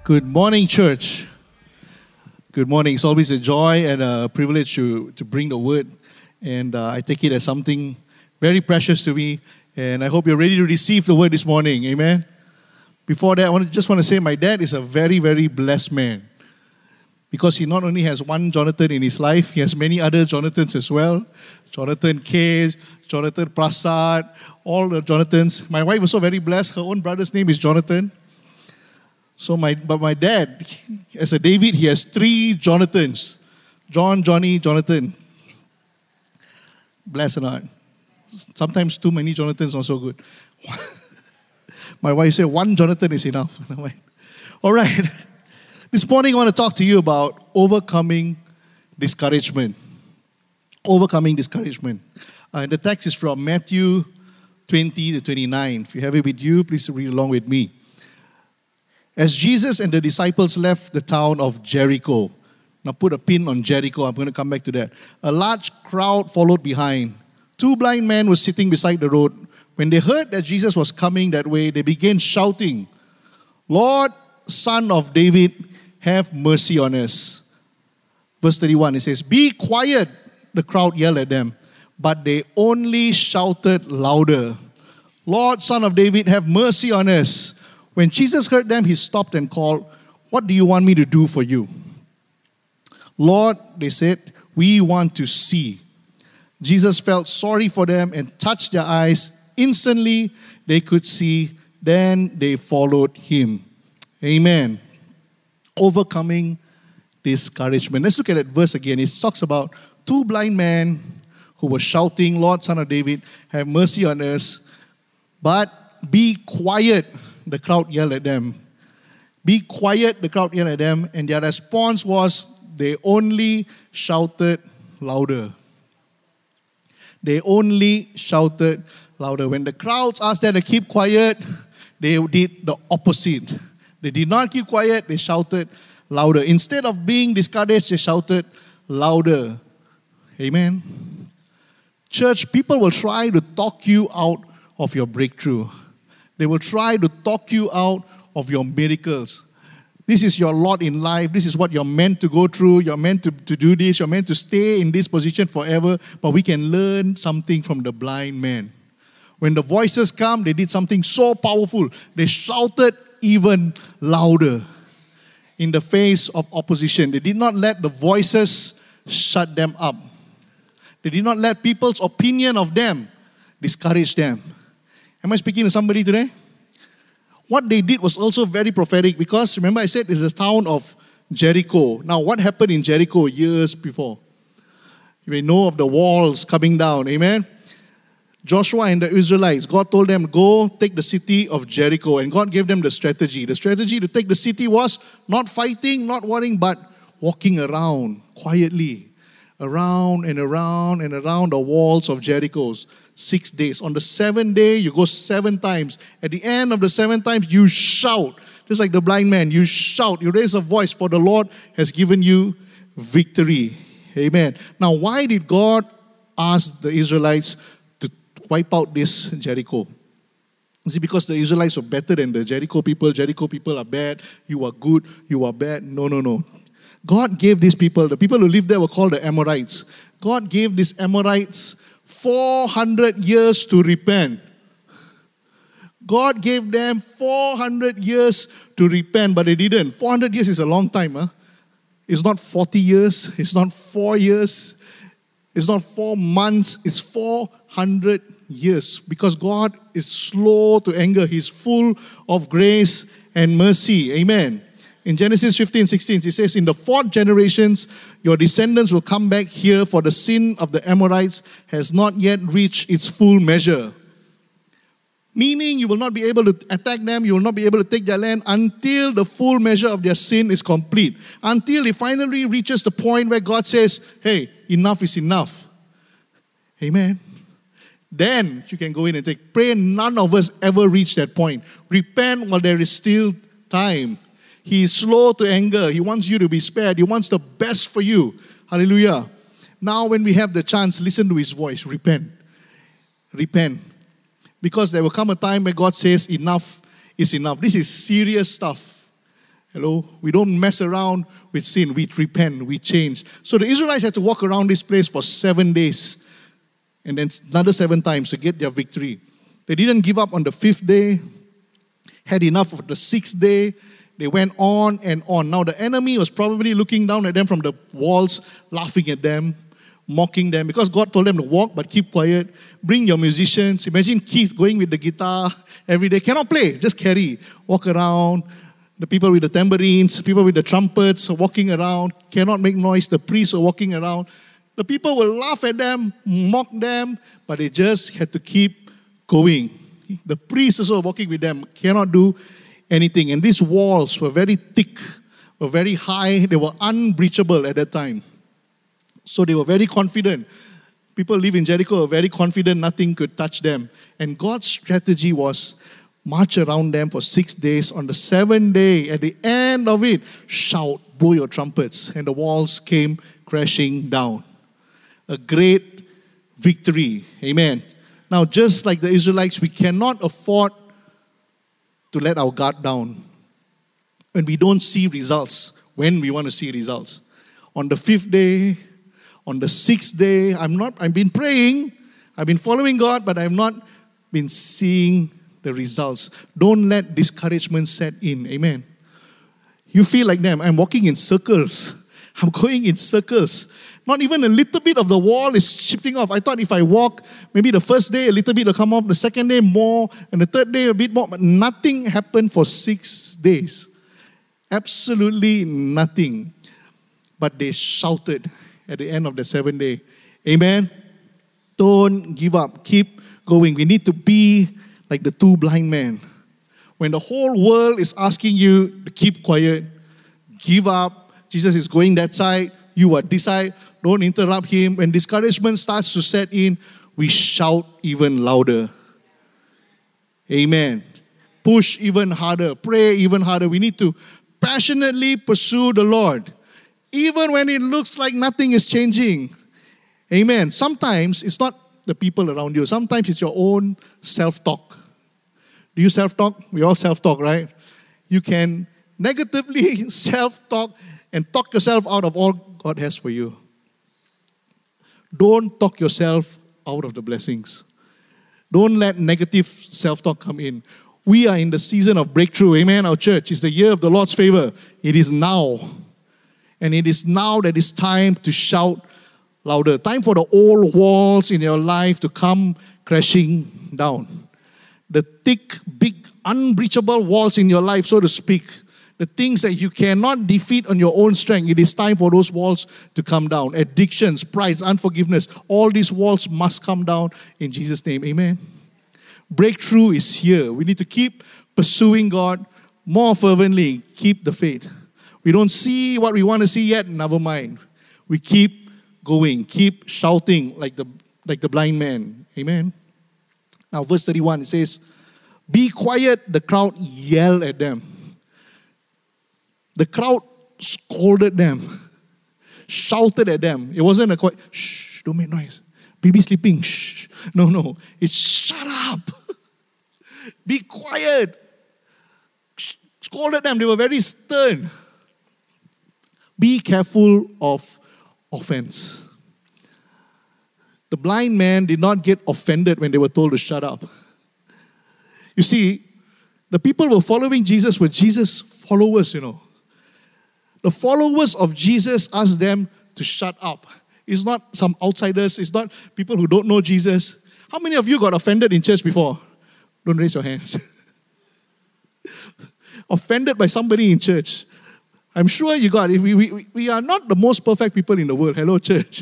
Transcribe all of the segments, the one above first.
Good morning, church. Good morning. It's always a joy and a privilege to bring the word. And I take it as something very precious to me. And I hope you're ready to receive the word this morning. Amen. Before that, I just want to say my dad is a very, very blessed man. Because he not only has one Jonathan in his life, he has many other Jonathans as well. Jonathan K, Jonathan Prasad, all the Jonathans. My wife was so very blessed. Her own brother's name is Jonathan. But my dad, as a David, he has 3 Jonathans. John, Johnny, Jonathan. Bless or not. Sometimes too many Jonathans are so good. My wife said 1 Jonathan is enough. All right. This morning I want to talk to you about overcoming discouragement. Overcoming discouragement. And the text is from Matthew 20 to 29. If you have it with you, please read along with me. As Jesus and the disciples left the town of Jericho, now put a pin on Jericho, I'm going to come back to that. A large crowd followed behind. 2 blind men were sitting beside the road. When they heard that Jesus was coming that way, they began shouting, "Lord, Son of David, have mercy on us." Verse 31, it says, "Be quiet," the crowd yelled at them. But they only shouted louder, "Lord, Son of David, have mercy on us." When Jesus heard them, he stopped and called, "What do you want me to do for you?" "Lord," they said, "we want to see." Jesus felt sorry for them and touched their eyes. Instantly, they could see. Then they followed him. Amen. Overcoming discouragement. Let's look at that verse again. It talks about 2 blind men who were shouting, "Lord, Son of David, have mercy on us." But be quiet, the crowd yelled at them. Be quiet, the crowd yelled at them. And their response was, they only shouted louder. They only shouted louder. When the crowds asked them to keep quiet, they did the opposite. They did not keep quiet, they shouted louder. Instead of being discouraged, they shouted louder. Amen. Church, people will try to talk you out of your breakthrough. They will try to talk you out of your miracles. This is your lot in life. This is what you're meant to go through. You're meant to do this. You're meant to stay in this position forever. But we can learn something from the blind man. When the voices come, they did something so powerful. They shouted even louder in the face of opposition. They did not let the voices shut them up. They did not let people's opinion of them discourage them. Am I speaking to somebody today? What they did was also very prophetic because remember I said it's the town of Jericho. Now what happened in Jericho years before? You may know of the walls coming down. Amen? Joshua and the Israelites, God told them, go take the city of Jericho. And God gave them the strategy. The strategy to take the city was not fighting, not worrying, but walking around quietly. Around and around and around the walls of Jericho. 6 days. On the 7th day, you go 7 times. At the end of the 7 times, you shout. Just like the blind man, you shout. You raise a voice, for the Lord has given you victory. Amen. Now, why did God ask the Israelites to wipe out this Jericho? Is it because the Israelites were better than the Jericho people? Jericho people are bad. You are good. You are bad. No. God gave these people, the people who lived there were called the Amorites. God gave these Amorites 400 years to repent. God gave them 400 years to repent, but they didn't. 400 years is a long time. Huh? It's not 40 years. It's not 4 years. It's not 4 months. It's 400 years. Because God is slow to anger. He's full of grace and mercy. Amen. In Genesis 15:16, it says, "In the 4th generations, your descendants will come back here, for the sin of the Amorites has not yet reached its full measure." Meaning, you will not be able to attack them, you will not be able to take their land until the full measure of their sin is complete. Until it finally reaches the point where God says, "Hey, enough is enough." Amen. Then you can go in and take. Pray none of us ever reach that point. Repent while there is still time. He is slow to anger. He wants you to be spared. He wants the best for you. Hallelujah. Now when we have the chance, listen to His voice. Repent. Repent. Because there will come a time where God says enough is enough. This is serious stuff. Hello? We don't mess around with sin. We repent. We change. So the Israelites had to walk around this place for 7 days. And then another 7 times to get their victory. They didn't give up on the 5th day. Had enough of the 6th day. They went on and on. Now the enemy was probably looking down at them from the walls, laughing at them, mocking them. Because God told them to walk, but keep quiet. Bring your musicians. Imagine Keith going with the guitar every day. Cannot play, just carry. Walk around. The people with the tambourines, people with the trumpets are walking around, cannot make noise. The priests are walking around. The people will laugh at them, mock them, but they just had to keep going. The priests also walking with them, cannot do anything. And these walls were very thick, were very high. They were unbreachable at that time. So they were very confident. People live in Jericho were very confident nothing could touch them. And God's strategy was march around them for 6 days. On the 7th day, at the end of it, shout, blow your trumpets. And the walls came crashing down. A great victory. Amen. Now, just like the Israelites, we cannot afford to let our guard down when we don't see results, when we want to see results. On the 5th day, on the 6th day, I've been praying, I've been following God, but I've not been seeing the results. Don't let discouragement set in. Amen. You feel like them. I'm walking in circles. I'm going in circles. Not even a little bit of the wall is shifting off. I thought if I walk, maybe the first day a little bit will come off, the second day more, and the third day a bit more. But nothing happened for 6 days. Absolutely nothing. But they shouted at the end of the 7th day. Amen. Don't give up. Keep going. We need to be like the 2 blind men. When the whole world is asking you to keep quiet, give up, Jesus is going that side, you are this side, don't interrupt him. When discouragement starts to set in, we shout even louder. Amen. Push even harder, pray even harder. We need to passionately pursue the Lord, even when it looks like nothing is changing. Amen. Sometimes it's not the people around you. Sometimes it's your own self-talk. Do you self-talk? We all self-talk, right? You can negatively self-talk and talk yourself out of all God has for you. Don't talk yourself out of the blessings. Don't let negative self-talk come in. We are in the season of breakthrough. Amen. Our church is the year of the Lord's favor. It is now. And it is now that it's time to shout louder. Time for the old walls in your life to come crashing down. The thick, big, unbreachable walls in your life, so to speak. The things that you cannot defeat on your own strength. It is time for those walls to come down. Addictions, pride, unforgiveness. All these walls must come down in Jesus' name. Amen. Breakthrough is here. We need to keep pursuing God more fervently. Keep the faith. We don't see what we want to see yet, never mind. We keep going. Keep shouting like the blind man. Amen. Now, verse 31, it says, be quiet, the crowd yelled at them. The crowd scolded them, shouted at them. It wasn't a quiet, shh, don't make noise. Baby sleeping, shh. No. It's shut up. Be quiet. Scolded them. They were very stern. Be careful of offense. The blind man did not get offended when they were told to shut up. You see, the people who were following Jesus were Jesus' followers, The followers of Jesus asked them to shut up. It's not some outsiders. It's not people who don't know Jesus. How many of you got offended in church before? Don't raise your hands. Offended by somebody in church. I'm sure you got it. We are not the most perfect people in the world. Hello, church.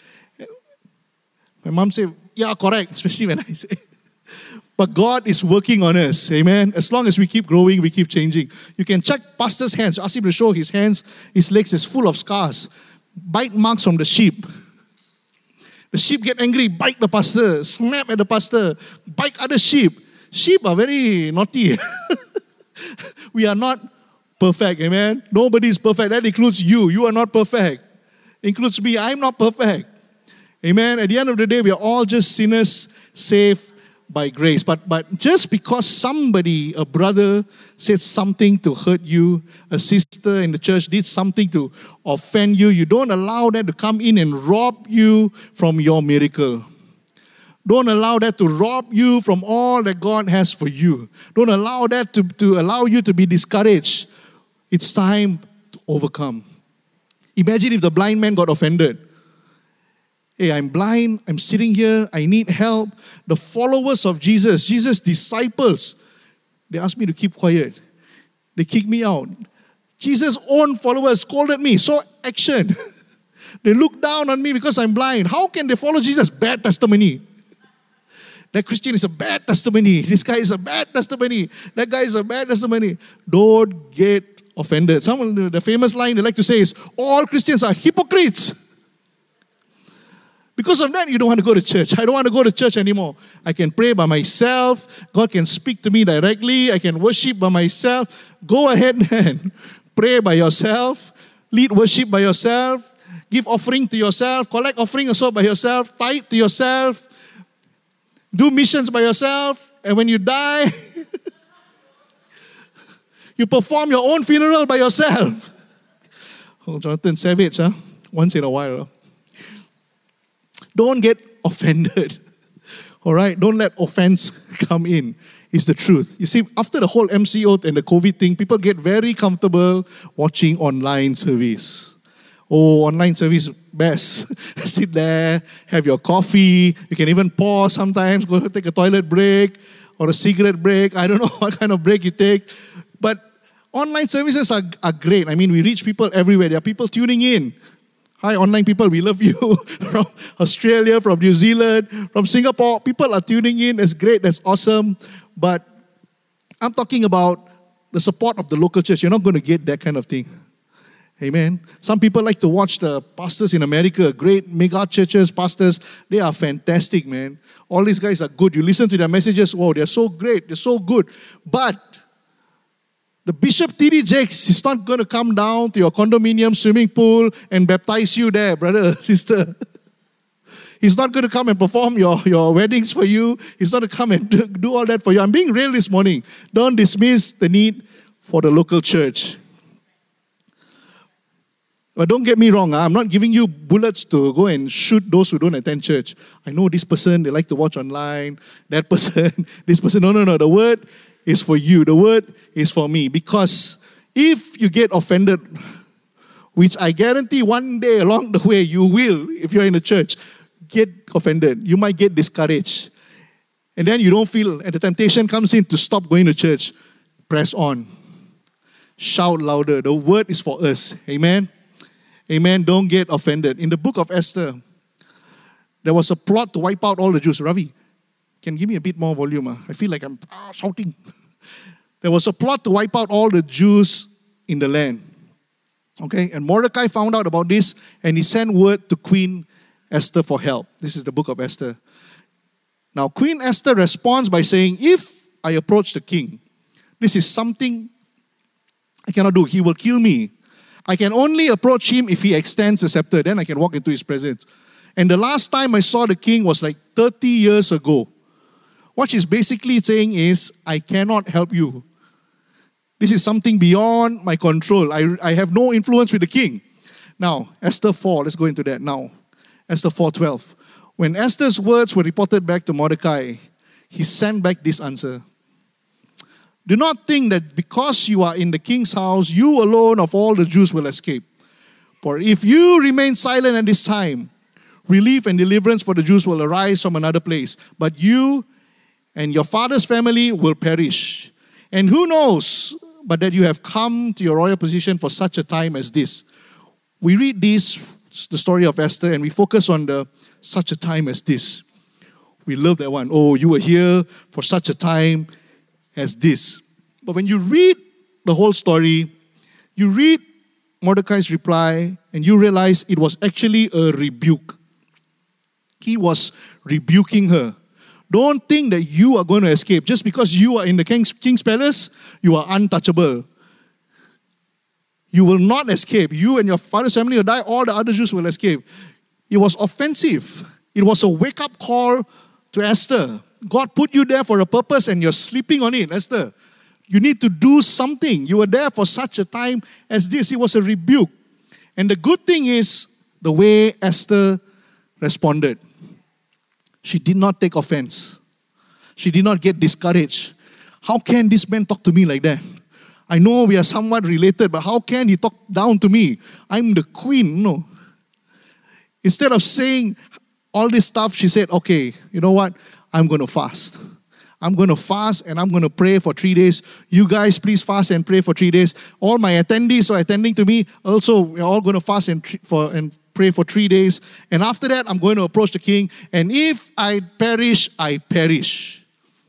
My mom said, yeah, correct, especially when I say. But God is working on us, amen. As long as we keep growing, we keep changing. You can check pastor's hands. Ask him to show his hands. His legs is full of scars. Bite marks from the sheep. The sheep get angry, bite the pastor, snap at the pastor, bite other sheep. Sheep are very naughty. We are not perfect, amen. Nobody is perfect. That includes you. You are not perfect. Includes me. I'm not perfect. Amen. At the end of the day, we are all just sinners saved by grace. But just because somebody, a brother, said something to hurt you, a sister in the church did something to offend you, you don't allow that to come in and rob you from your miracle. Don't allow that to rob you from all that God has for you. Don't allow that to allow you to be discouraged. It's time to overcome. Imagine if the blind man got offended. Hey, I'm blind, I'm sitting here, I need help. The followers of Jesus, Jesus' disciples, they asked me to keep quiet. They kicked me out. Jesus' own followers scolded me. So action. They look down on me because I'm blind. How can they follow Jesus? Bad testimony. That Christian is a bad testimony. This guy is a bad testimony. That guy is a bad testimony. Don't get offended. The famous line they like to say is, all Christians are hypocrites. Because of that, you don't want to go to church. I don't want to go to church anymore. I can pray by myself. God can speak to me directly. I can worship by myself. Go ahead and pray by yourself. Lead worship by yourself. Give offering to yourself. Collect offering also by yourself. Tithe to yourself. Do missions by yourself. And when you die, you perform your own funeral by yourself. Oh, Jonathan, savage, huh? Once in a while. Don't get offended. All right? Don't let offense come in. It's the truth. You see, after the whole MCO and the COVID thing, people get very comfortable watching online service. Oh, online service, best. Sit there, have your coffee. You can even pause sometimes, go take a toilet break or a cigarette break. I don't know what kind of break you take. But online services are great. I mean, we reach people everywhere. There are people tuning in. Hi, online people, we love you. From Australia, from New Zealand, from Singapore. People are tuning in. That's great. That's awesome. But I'm talking about the support of the local church. You're not going to get that kind of thing. Amen. Some people like to watch the pastors in America, great mega churches, pastors. They are fantastic, man. All these guys are good. You listen to their messages, wow, they're so great, they're so good. But the Bishop T.D. Jakes is not going to come down to your condominium swimming pool and baptize you there, brother, sister. He's not going to come and perform your weddings for you. He's not going to come and do all that for you. I'm being real this morning. Don't dismiss the need for the local church. But don't get me wrong, I'm not giving you bullets to go and shoot those who don't attend church. I know this person, they like to watch online, that person, this person. No. The word is for you. The word is for me. Because if you get offended, which I guarantee one day along the way you will, if you're in the church, get offended. You might get discouraged. And then you don't feel, and the temptation comes in to stop going to church. Press on. Shout louder. The word is for us. Amen. Amen. Don't get offended. In the book of Esther, there was a plot to wipe out all the Jews. Ravi, can you give me a bit more volume? I feel like I'm shouting. There was a plot to wipe out all the Jews in the land. Okay, and Mordecai found out about this and he sent word to Queen Esther for help. This is the book of Esther. Now, Queen Esther responds by saying, if I approach the king, this is something I cannot do. He will kill me. I can only approach him if he extends the scepter. Then I can walk into his presence. And the last time I saw the king was like 30 years ago. What she's basically saying is, I cannot help you. This is something beyond my control. I have no influence with the king. Now, Esther 4, let's go into that now. Esther 4:12. When Esther's words were reported back to Mordecai, he sent back this answer. Do not think that because you are in the king's house, you alone of all the Jews will escape. For if you remain silent at this time, relief and deliverance for the Jews will arise from another place. But you and your father's family will perish. And who knows but that you have come to your royal position for such a time as this. We read this, the story of Esther, and we focus on the such a time as this. We love that one. Oh, you were here for such a time as this. But when you read the whole story, you read Mordecai's reply, and you realize it was actually a rebuke. He was rebuking her. Don't think that you are going to escape. Just because you are in the king's palace, you are untouchable. You will not escape. You and your father's family will die. All the other Jews will escape. It was offensive. It was a wake-up call to Esther. God put you there for a purpose and you're sleeping on it, Esther. You need to do something. You were there for such a time as this. It was a rebuke. And the good thing is the way Esther responded. She did not take offense. She did not get discouraged. How can this man talk to me like that? I know we are somewhat related, but how can he talk down to me? I'm the queen. No. Instead of saying all this stuff, she said, okay, you know what? I'm going to fast. I'm going to fast and I'm going to pray for 3 days. You guys, please fast and pray for 3 days. All my attendees who are attending to me, also, we're all going to fast and pray for 3 days. And after that, I'm going to approach the king. And if I perish, I perish.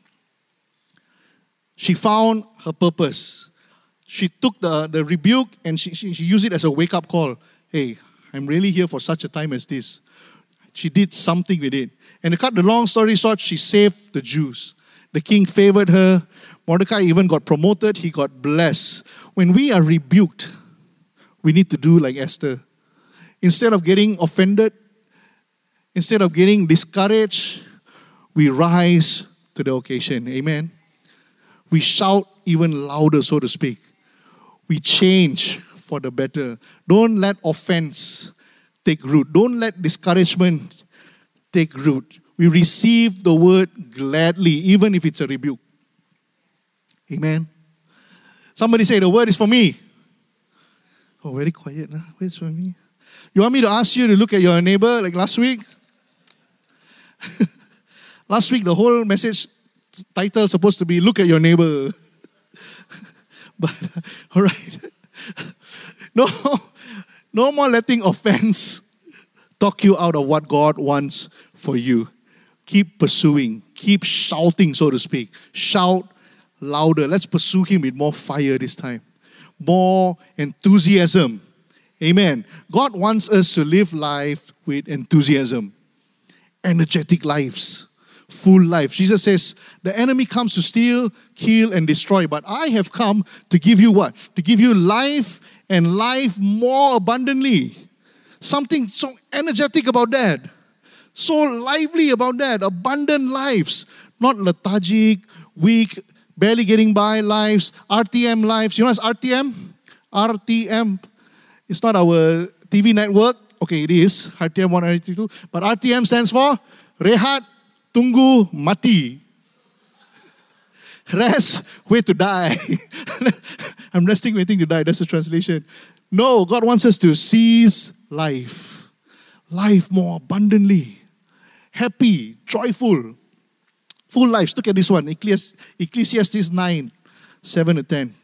She found her purpose. She took the rebuke and she used it as a wake-up call. Hey, I'm really here for such a time as this. She did something with it. And to cut the long story short, she saved the Jews. The king favored her. Mordecai even got promoted. He got blessed. When we are rebuked, we need to do like Esther. Instead of getting offended, instead of getting discouraged, we rise to the occasion. Amen. We shout even louder, so to speak. We change for the better. Don't let offense take root. Don't let discouragement take root. We receive the word gladly, even if it's a rebuke. Amen. Somebody say, the word is for me. Oh, very quiet. Huh? Word is for me. You want me to ask you to look at your neighbor like last week? Last week, the whole message title is supposed to be, look at your neighbor. But, all right. No more letting offense talk you out of what God wants for you. Keep pursuing. Keep shouting, so to speak. Shout louder. Let's pursue Him with more fire this time. More enthusiasm. Amen. God wants us to live life with enthusiasm. Energetic lives. Full life. Jesus says, the enemy comes to steal, kill, and destroy. But I have come to give you what? To give you life and life more abundantly. Something so energetic about that. So lively about that. Abundant lives. Not lethargic, weak, barely getting by lives. RTM lives. You know what's RTM? RTM. It's not our TV network. Okay, it is. RTM 1, RTM 2. But RTM stands for Rehat, Tunggu, Mati. Rest, wait to die. I'm resting, waiting to die. That's the translation. No, God wants us to seize life. Life more abundantly. Happy, joyful, full lives. Look at this one. Ecclesiastes 9, 7 to 10.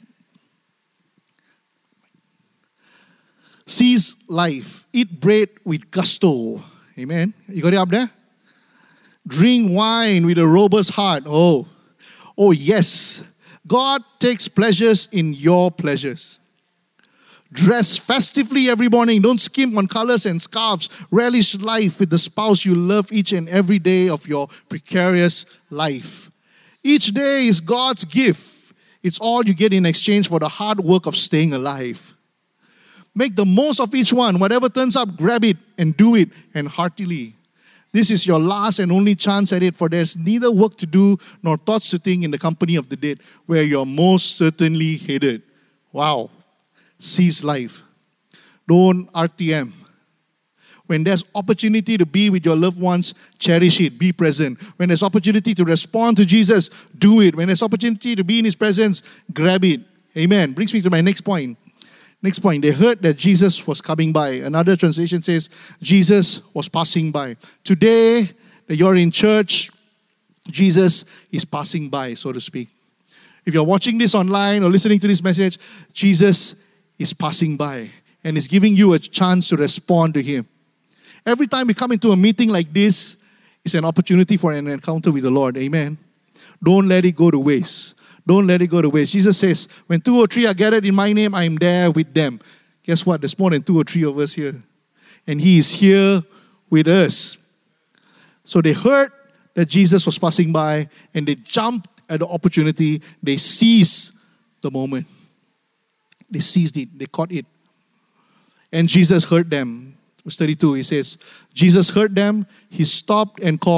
Seize life. Eat bread with gusto. Amen. You got it up there? Drink wine with a robust heart. Oh, yes. God takes pleasures in your pleasures. Dress festively every morning. Don't skimp on colors and scarves. Relish life with the spouse you love each and every day of your precarious life. Each day is God's gift. It's all you get in exchange for the hard work of staying alive. Make the most of each one. Whatever turns up, grab it and do it, and heartily. This is your last and only chance at it, for there's neither work to do nor thoughts to think in the company of the dead, where you're most certainly headed. Wow. Seize life. Don't RTM. When there's opportunity to be with your loved ones, cherish it. Be present. When there's opportunity to respond to Jesus, do it. When there's opportunity to be in His presence, grab it. Amen. Brings me to my next point. Next point. They heard that Jesus was coming by. Another translation says, Jesus was passing by. Today, that you're in church, Jesus is passing by, so to speak. If you're watching this online or listening to this message, Jesus is passing by and is giving you a chance to respond to Him. Every time we come into a meeting like this, it's an opportunity for an encounter with the Lord. Amen. Don't let it go to waste. Don't let it go to waste. Jesus says, when 2 or 3 are gathered in my name, I am there with them. Guess what? There's more than 2 or 3 of us here. And He is here with us. So they heard that Jesus was passing by and they jumped at the opportunity. They seized the moment. They seized it. They caught it. And Jesus heard them. Verse 32, He says, Jesus heard them. He stopped and called,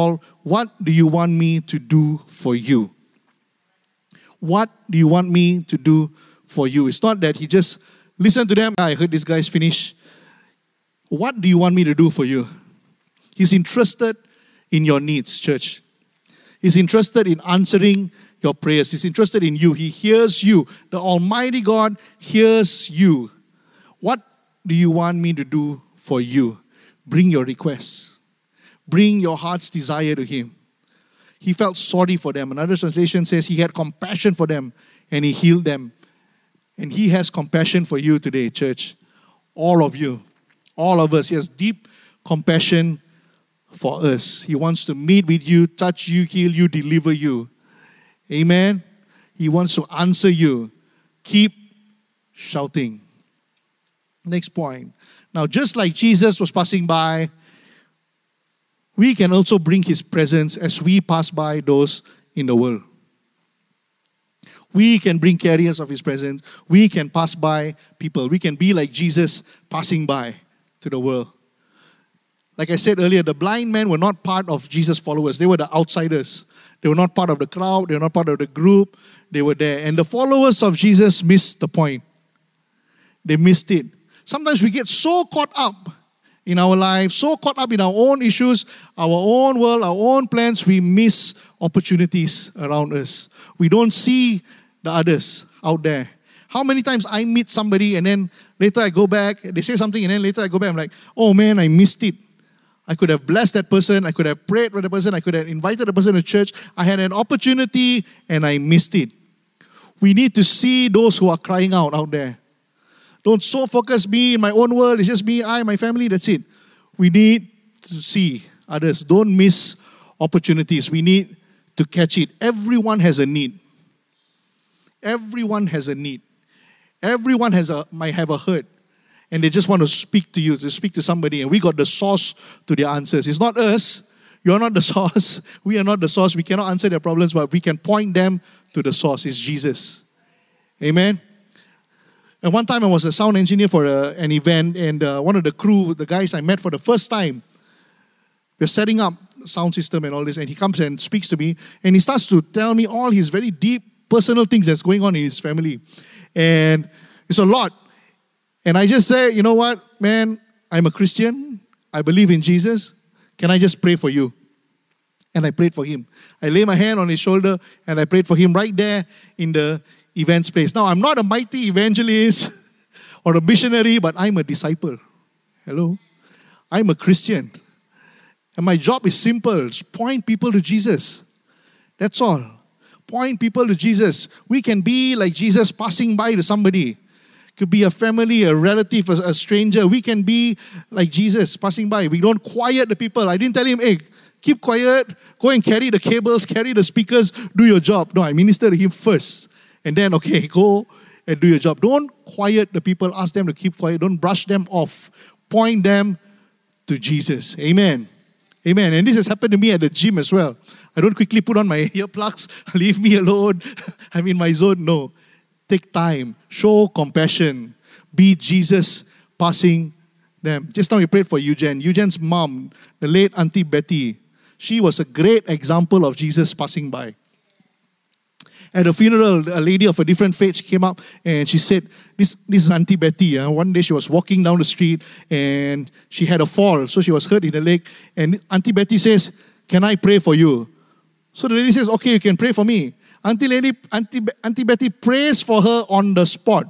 what do you want me to do for you? What do you want me to do for you? It's not that he just listened to them. I heard this guy's finished. What do you want me to do for you? He's interested in your needs, church. He's interested in answering your prayers. He's interested in you. He hears you. The Almighty God hears you. What do you want me to do for you? Bring your requests. Bring your heart's desire to Him. He felt sorry for them. Another translation says He had compassion for them and He healed them. And He has compassion for you today, church. All of you. All of us. He has deep compassion for us. He wants to meet with you, touch you, heal you, deliver you. Amen. He wants to answer you. Keep shouting. Next point. Now, just like Jesus was passing by, we can also bring His presence as we pass by those in the world. We can bring carriers of His presence. We can pass by people. We can be like Jesus passing by to the world. Like I said earlier, the blind men were not part of Jesus' followers. They were the outsiders. They were not part of the crowd. They were not part of the group. They were there. And the followers of Jesus missed the point. They missed it. Sometimes we get so caught up in our lives, so caught up in our own issues, our own world, our own plans, we miss opportunities around us. We don't see the others out there. How many times I meet somebody and then later I go back, they say something and then later I go back, I'm like, oh man, I missed it. I could have blessed that person. I could have prayed for the person. I could have invited the person to church. I had an opportunity and I missed it. We need to see those who are crying out there. Don't so focus me in my own world. It's just me, I, my family, that's it. We need to see others. Don't miss opportunities. We need to catch it. Everyone has a need. Everyone has a need. Everyone might have a hurt. And they just want to speak to you, to speak to somebody. And we got the source to their answers. It's not us. You're not the source. We are not the source. We cannot answer their problems, but we can point them to the source. It's Jesus. Amen. And one time I was a sound engineer for an event, and one of the crew, the guys I met for the first time, we're setting up sound system and all this, and he comes and speaks to me, and he starts to tell me all his very deep personal things that's going on in his family. And it's a lot. And I just say, you know what, man, I'm a Christian. I believe in Jesus. Can I just pray for you? And I prayed for him. I lay my hand on his shoulder and I prayed for him right there in the events place. Now, I'm not a mighty evangelist or a missionary, but I'm a disciple. Hello? I'm a Christian. And my job is simple. Just point people to Jesus. That's all. Point people to Jesus. We can be like Jesus passing by to somebody. Could be a family, a relative, a stranger. We can be like Jesus passing by. We don't quiet the people. I didn't tell him, hey, keep quiet. Go and carry the cables, carry the speakers, do your job. No, I minister to him first. And then, okay, go and do your job. Don't quiet the people. Ask them to keep quiet. Don't brush them off. Point them to Jesus. Amen. Amen. And this has happened to me at the gym as well. I don't quickly put on my earplugs. Leave me alone. I'm in my zone. No. Take time. Show compassion. Be Jesus passing them. Just now we prayed for Eugene. Eugene's mom, the late Auntie Betty. She was a great example of Jesus passing by. At a funeral, a lady of a different faith came up and she said, this is Auntie Betty. One day she was walking down the street and she had a fall. So she was hurt in the leg. And Auntie Betty says, can I pray for you? So the lady says, okay, you can pray for me. Auntie Betty prays for her on the spot.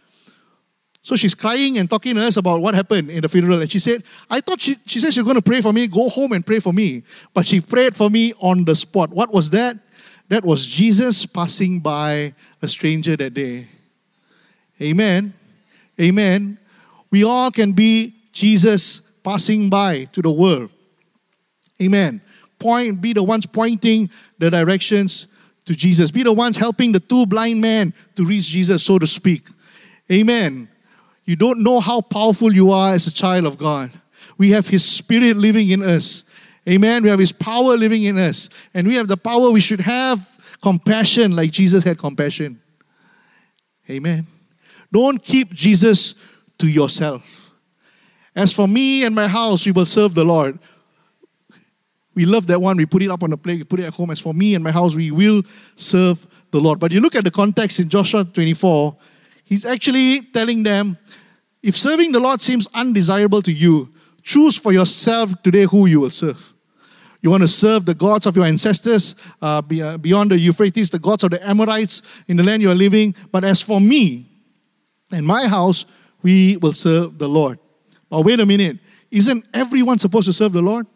So she's crying and talking to us about what happened in the funeral. And she said, I thought she said she was going to pray for me, go home and pray for me. But she prayed for me on the spot. What was that? That was Jesus passing by a stranger that day. Amen. Amen. We all can be Jesus passing by to the world. Amen. Be the ones pointing the directions to Jesus. Be the ones helping the two blind men to reach Jesus, so to speak. Amen. You don't know how powerful you are as a child of God. We have His Spirit living in us. Amen. We have His power living in us. And we have the power. We should have compassion like Jesus had compassion. Amen. Don't keep Jesus to yourself. As for me and my house, we will serve the Lord. We love that one. We put it up on the plate. We put it at home. As for me and my house, we will serve the Lord. But you look at the context in Joshua 24, he's actually telling them, if serving the Lord seems undesirable to you, choose for yourself today who you will serve. You want to serve the gods of your ancestors beyond the Euphrates, the gods of the Amorites in the land you are living. But as for me and my house, we will serve the Lord. But wait a minute. Isn't everyone supposed to serve the Lord?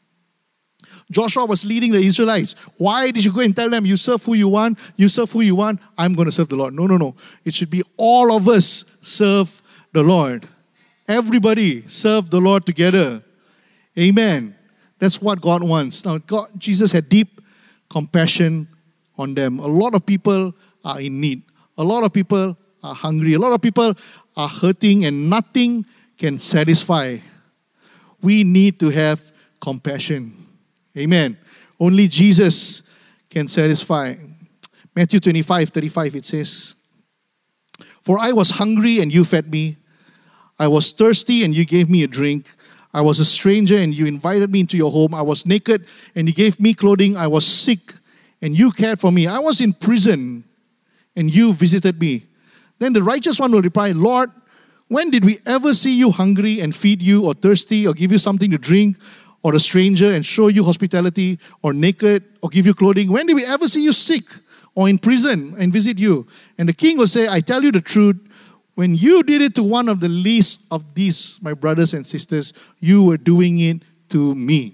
Joshua was leading the Israelites. Why did you go and tell them, you serve who you want, I'm going to serve the Lord? No. It should be all of us serve the Lord. Everybody serve the Lord together. Amen. That's what God wants. Now, Jesus had deep compassion on them. A lot of people are in need. A lot of people are hungry. A lot of people are hurting and nothing can satisfy. We need to have compassion. Amen. Only Jesus can satisfy. Matthew 25:35, it says, "For I was hungry and you fed me. I was thirsty and you gave me a drink. I was a stranger and you invited me into your home. I was naked and you gave me clothing. I was sick and you cared for me. I was in prison and you visited me." Then the righteous one will reply, "Lord, when did we ever see you hungry and feed you, or thirsty or give you something to drink, or a stranger and show you hospitality, or naked or give you clothing? When did we ever see you sick or in prison and visit you?" And the king will say, "I tell you the truth, when you did it to one of the least of these, my brothers and sisters, you were doing it to me."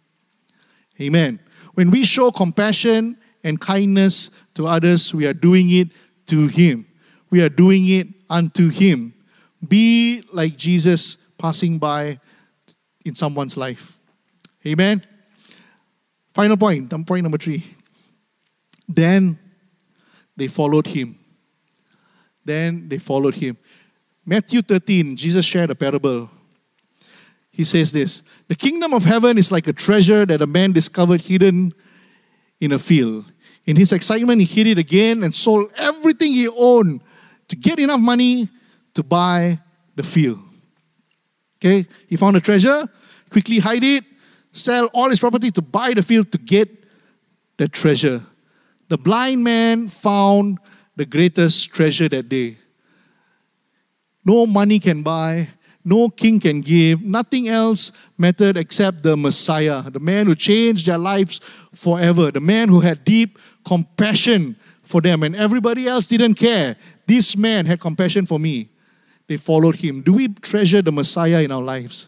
Amen. When we show compassion and kindness to others, we are doing it to Him. We are doing it unto Him. Be like Jesus passing by in someone's life. Amen. Final point number 3. Then they followed Him. Matthew 13, Jesus shared a parable. He says this, "The kingdom of heaven is like a treasure that a man discovered hidden in a field. In his excitement, he hid it again and sold everything he owned to get enough money to buy the field." Okay, he found a treasure, quickly hide it, sell all his property to buy the field to get the treasure. The blind man found the greatest treasure that day. No money can buy, no king can give, nothing else mattered except the Messiah, the man who changed their lives forever, the man who had deep compassion for them, and everybody else didn't care. This man had compassion for me. They followed him. Do we treasure the Messiah in our lives?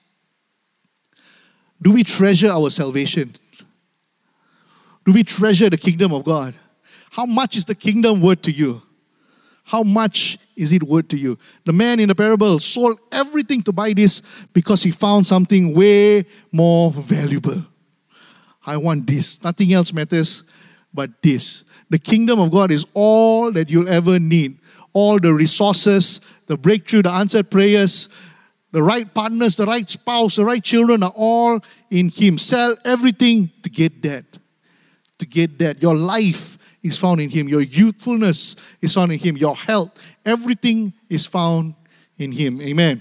Do we treasure our salvation? Do we treasure the kingdom of God? How much is the kingdom worth to you? How much is it worth to you? The man in the parable sold everything to buy this because he found something way more valuable. I want this. Nothing else matters but this. The kingdom of God is all that you'll ever need. All the resources, the breakthrough, the answered prayers, the right partners, the right spouse, the right children are all in Him. Sell everything to get that. To get that. Your life is found in Him. Your youthfulness is found in Him. Your health, everything is found in Him. Amen.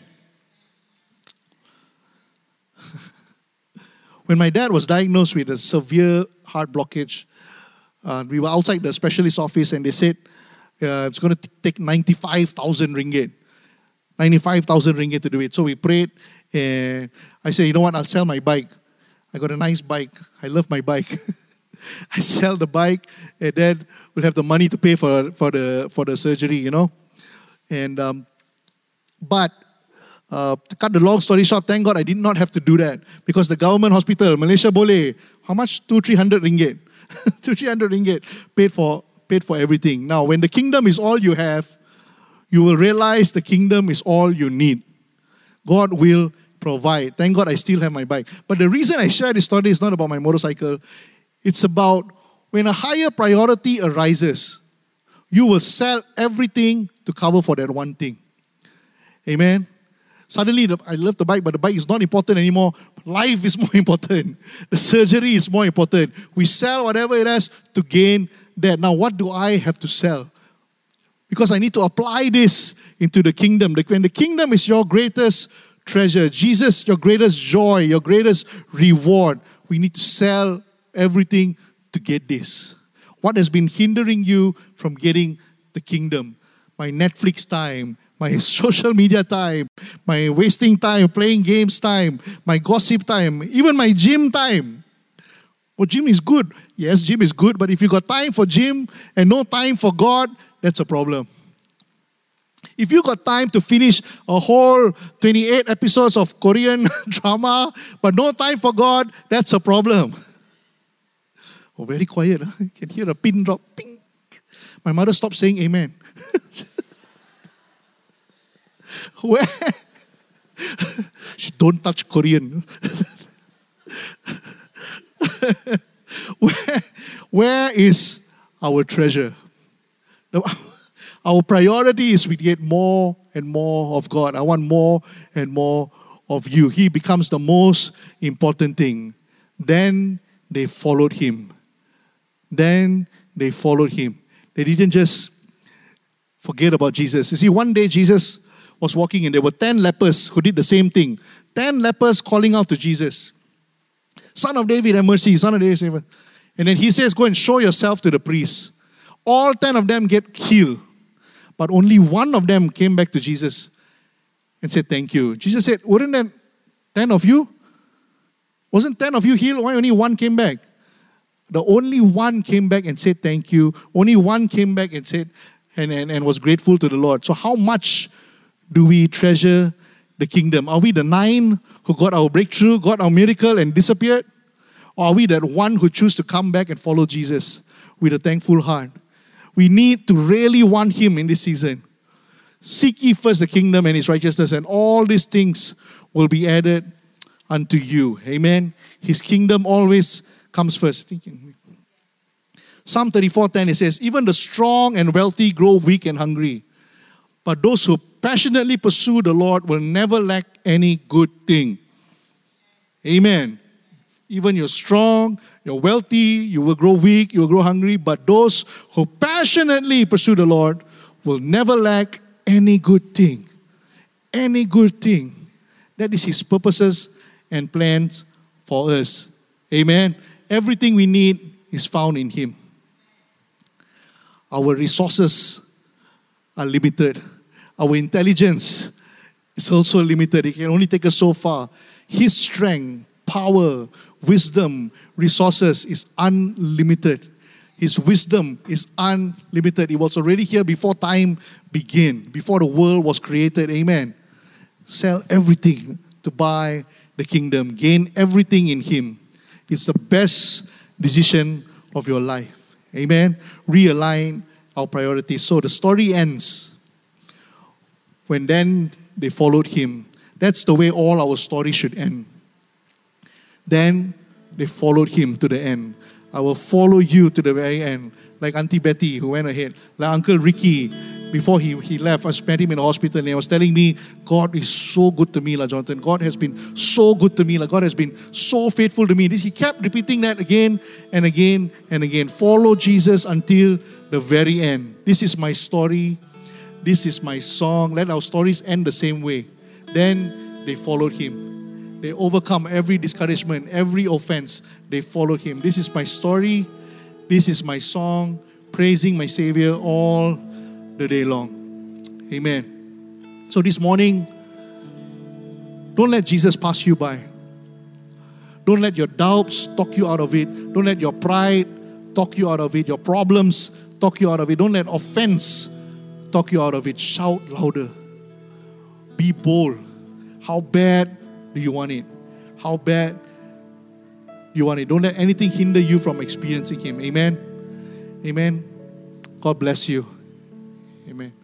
When my dad was diagnosed with a severe heart blockage, we were outside the specialist office and they said it's going to take 95,000 ringgit. 95,000 ringgit to do it. So we prayed and I said, you know what, I'll sell my bike. I got a nice bike. I love my bike. I sell the bike and then we'll have the money to pay for the surgery, you know. And but to cut the long story short, thank God I did not have to do that because the government hospital, Malaysia boleh, how much? 200-300 ringgit. 200-300 ringgit paid for everything. Now, when the kingdom is all you have, you will realize the kingdom is all you need. God will provide. Thank God I still have my bike. But the reason I share this story is not about my motorcycle. It's about when a higher priority arises, you will sell everything to cover for that one thing. Amen. Suddenly, I love the bike, but the bike is not important anymore. Life is more important. The surgery is more important. We sell whatever it is to gain that. Now, what do I have to sell? Because I need to apply this into the kingdom. When the kingdom is your greatest treasure, Jesus, your greatest joy, your greatest reward, we need to sell everything to get this. What has been hindering you from getting the kingdom? My Netflix time, my social media time, my wasting time, playing games time, my gossip time, even my gym time. Well, gym is good. Yes, gym is good, but if you got time for gym and no time for God, that's a problem. If you got time to finish a whole 28 episodes of Korean drama, but no time for God, that's a problem. Oh, very quiet. Huh? You can hear a pin drop. Ping. My mother stopped saying amen. Where? She don't touch Korean. Where is our treasure? Our priority is we get more and more of God. I want more and more of you. He becomes the most important thing. Then they followed him. They didn't just forget about Jesus. You see, one day Jesus was walking and there were 10 lepers who did the same thing. 10 lepers calling out to Jesus. Son of David, have mercy. Son of David, save us. And then he says, go and show yourself to the priest. All 10 of them get healed. But only one of them came back to Jesus and said, thank you. Jesus said, wouldn't that 10 of you? Wasn't 10 of you healed? Why only one came back? The only one came back and said, thank you. Only one came back and said, and was grateful to the Lord. So how much do we treasure the kingdom? Are we the 9 who got our breakthrough, got our miracle and disappeared? Or are we that one who choose to come back and follow Jesus with a thankful heart? We need to really want him in this season. Seek ye first the kingdom and his righteousness, and all these things will be added unto you. Amen. His kingdom always comes first. Psalm 34:10, it says, even the strong and wealthy grow weak and hungry, but those who passionately pursue the Lord will never lack any good thing. Amen. Even you're strong, you're wealthy, you will grow weak, you will grow hungry, but those who passionately pursue the Lord will never lack any good thing. Any good thing. That is his purposes and plans for us. Amen. Everything we need is found in him. Our resources are limited. Our intelligence is also limited. It can only take us so far. His strength, power, wisdom, resources is unlimited. His wisdom is unlimited. It was already here before time began, before the world was created. Amen. Sell everything to buy the kingdom. Gain everything in him. It's the best decision of your life. Amen. Realign our priorities. So the story ends when then they followed him. That's the way all our stories should end. Then they followed him to the end. I will follow you to the very end. Like Auntie Betty who went ahead. Like Uncle Ricky, before he left, I met him in the hospital and he was telling me, God is so good to me, Jonathan. God has been so good to me. God has been so faithful to me. He kept repeating that again and again and again. Follow Jesus until the very end. This is my story. This is my song. Let our stories end the same way. Then they followed him. They overcome every discouragement, every offense. They followed him. This is my story. This is my song, praising my Savior all the day long. Amen. So this morning, don't let Jesus pass you by. Don't let your doubts talk you out of it. Don't let your pride talk you out of it. Your problems talk you out of it. Don't let offense talk you out of it. Shout louder. Be bold. How bad do you want it? How bad you want it? Don't let anything hinder you from experiencing him. Amen. Amen. God bless you. Amen.